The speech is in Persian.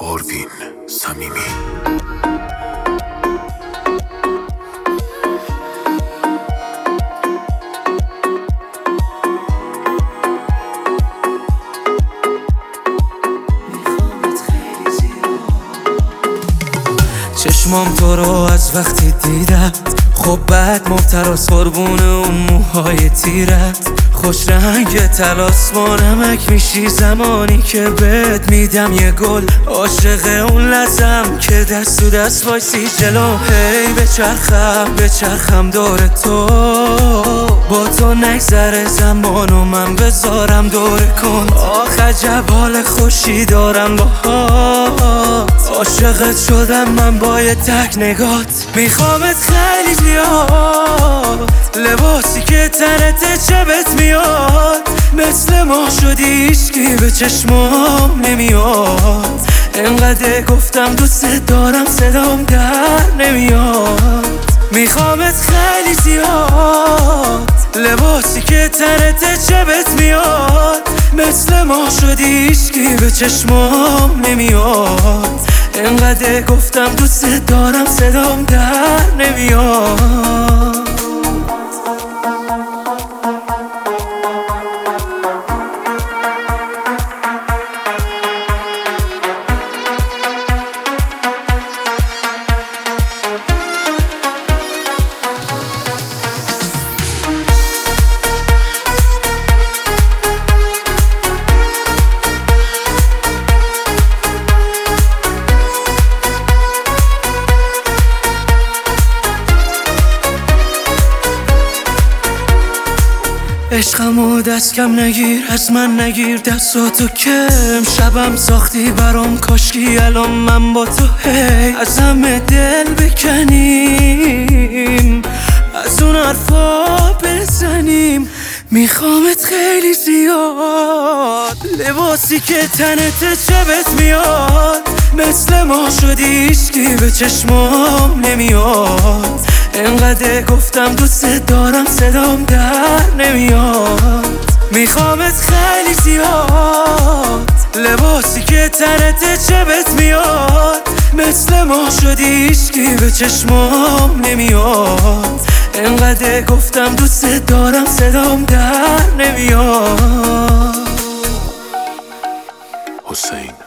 آروین صمیمی. چشمام تو رو از وقتی دیدم خب بعد مبتراس قربون اون موهای تیرت. خوش رنگ تلاس با نمک میشی زمانی که بهت میدم یه گل. عاشق اون لحظم که دست تو دست وایسی جلو. هی بچرخم دور تو، با تو نگذره زمان و من بذارم دور کن. آخ عجب حال خوشی دارم باهات، عاشقت شدم من با یه تک نگات. میخوامت خیلی زیاد، لباسی که تنت چبت میاد. مثل ما شدی هیچکی به چشمام نمیاد. انقدر گفتم دوست دارم صدام در نمیاد. میخوامت خیلی زیاد، لباسی که تنت چبت میاد. مثل ما شدی هیچکی به چشمام نمیاد. انقدر گفتم دوست دارم صدام در نمیاد. عشقمو دست کم نگیر، از من نگیر دستاتو کم. شبم ساختی برام کاشکی الان من با تو. هی از همه دل بکنیم، از اون حرفا بزنیم. میخوامت خیلی زیاد، لباسی که تنت چبت میاد. مثل ما شدی هیچکی به چشمام نمیاد. انقدر گفتم دوست دارم صدام در نمیاد. میخوامت خیلی زیاد، لباسی که تنت چبت میاد. مثل ما شدی هیچکی به چشمام نمیاد. انقدر گفتم دوست دارم صدام در نمیاد. حسین